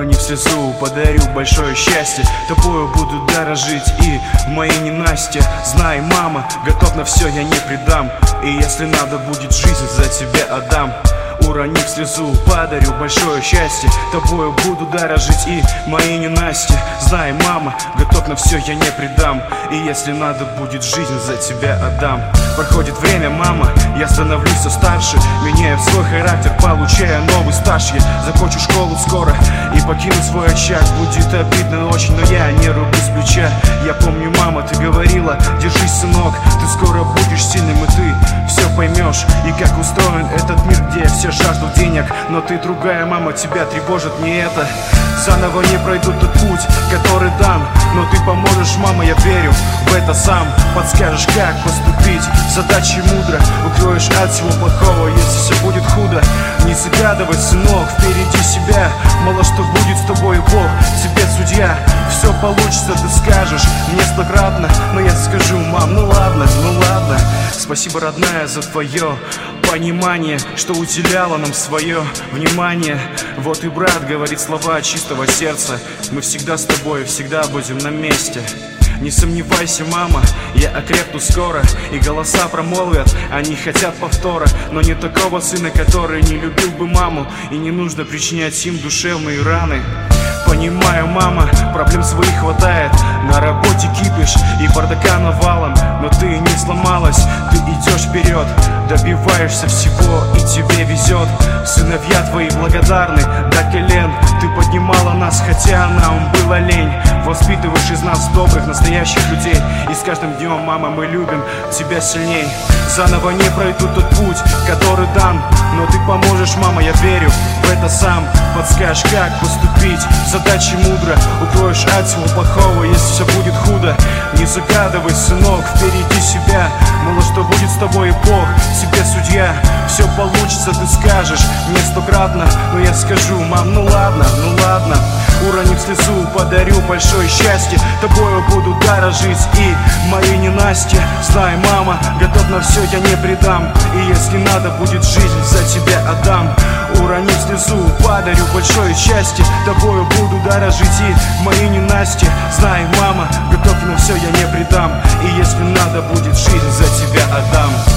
Уронив слезу, подарю большое счастье. Тобою буду дорожить и в моей ненастье. Знай, мама, готов на все, я не предам. И если надо будет, жизнь за тебя отдам. Уронив слезу, подарю большое счастье. Тобою буду дорожить и моей ненастье. Знай, мама, готов на все, я не предам. И если надо будет, жизнь за тебя отдам. Проходит время, мама, я становлюсь все старше. Меняю свой характер, получая новый стаж. Я закончу школу скоро и покину свой очаг. Будет обидно очень, но я не рублю с плеча. Я помню, мама, ты говорила: держись, сынок, ты скоро будешь сильным, и ты все поймешь. И как устроен этот мир, где все жаждут денег. Но ты другая, мама, тебя тревожит не это. Заново не пройду тот путь, который дан. Но ты поможешь, мама, я верю в это сам. Подскажешь, как поступить, задачи мудро. Укроешь от всего плохого, если все будет худо. Не загадывай, сынок, впереди себя. Мало что будет с тобой, Бог тебе судья. Все получится, ты скажешь мне стократно. Но я скажу: мам, ну ладно. Спасибо, родная, за твое понимание, что уделяла нам свое внимание. Вот и брат говорит слова чистого сердца. Мы всегда с тобой, всегда будем на месте. Не сомневайся, мама, я окрепну скоро. И голоса промолвят, они хотят повтора. Но не такого сына, который не любил бы маму. И не нужно причинять им душевные раны. Понимаю, мама, проблем своих хватает. На работе кипиш и бардака навалом. Но ты не сломалась, ты идешь вперед. Добиваешься всего и тебе везет. Сыновья твои благодарны до колен. Ты поднимала нас, хотя нам было лень. Воспитываешь из нас добрых, настоящих людей. И с каждым днем, мама, мы любим тебя сильней. Заново не пройду тот путь, который дан. Но ты поможешь, мама, я верю в это сам. Подскажешь, как поступить, задачи мудро. Укроешь от всего плохого, если все будет худо. Не загадывай, сынок, впереди себя. Мало что будет с тобой, и Бог тебе судья. Все получится, ты скажешь мне стократно. Но я скажу: мам, ну ладно. Уронив слезу, подарю большое счастье. Тобою буду дорожить и моей ненастье. Знай, мама, готов на все, я не предам. И если надо будет, жизнь за тебя отдам. Уронив слезу, подарю большое счастье. Тобою буду дорожить и моей ненастье. Знай, мама, готов на все, я не предам. И если надо будет, жизнь за тебя отдам.